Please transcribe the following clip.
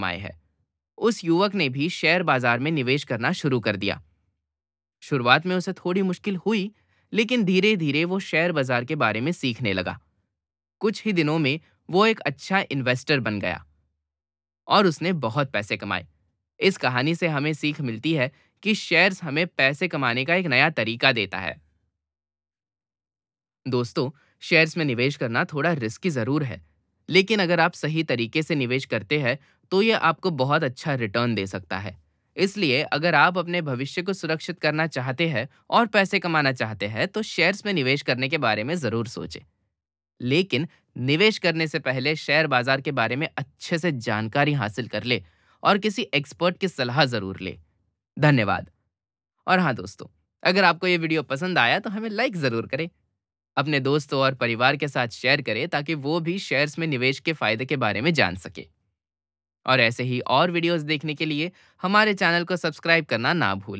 कमाए है। उस युवक ने भी शेयर बाजार में निवेश करना शुरू कर दिया। शुरुआत में उसे थोड़ी मुश्किल हुई, लेकिन धीरे धीरे वो शेयर बाजार के बारे में सीखने लगा। कुछ ही दिनों में वो एक अच्छा इन्वेस्टर बन गया और उसने बहुत पैसे कमाए। इस कहानी से हमें सीख मिलती है कि शेयर्स हमें पैसे कमाने का एक नया तरीका देता है। दोस्तों, शेयर्स में निवेश करना थोड़ा रिस्की ज़रूर है, लेकिन अगर आप सही तरीके से निवेश करते हैं तो ये आपको बहुत अच्छा रिटर्न दे सकता है। इसलिए अगर आप अपने भविष्य को सुरक्षित करना चाहते हैं और पैसे कमाना चाहते हैं तो शेयर्स में निवेश करने के बारे में ज़रूर सोचें। लेकिन निवेश करने से पहले शेयर बाजार के बारे में अच्छे से जानकारी हासिल कर ले और किसी एक्सपर्ट की सलाह ज़रूर ले। धन्यवाद। और हाँ दोस्तों, अगर आपको ये वीडियो पसंद आया तो हमें लाइक ज़रूर करें। अपने दोस्तों और परिवार के साथ शेयर करें ताकि वो भी शेयर्स में निवेश के फायदे के बारे में जान सके। और ऐसे ही और वीडियोस देखने के लिए हमारे चैनल को सब्सक्राइब करना ना भूलें।